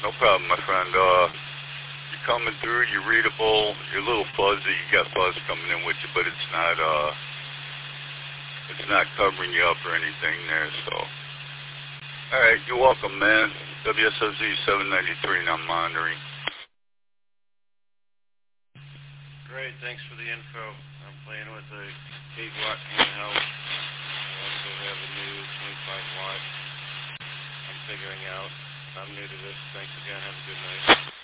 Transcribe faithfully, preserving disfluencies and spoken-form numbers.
No problem, my friend. Uh, you're coming through, you're readable, you're a little fuzzy, you got fuzz coming in with you, but it's not, uh, it's not covering you up or anything there, so. Alright, you're welcome, man. W S O Z seven ninety-three, and I'm monitoring. Great, thanks for the info. I'm playing with a eight watt handheld. I also have a new twenty-five watt I'm figuring out. I'm new to this. Thanks again. Have a good night.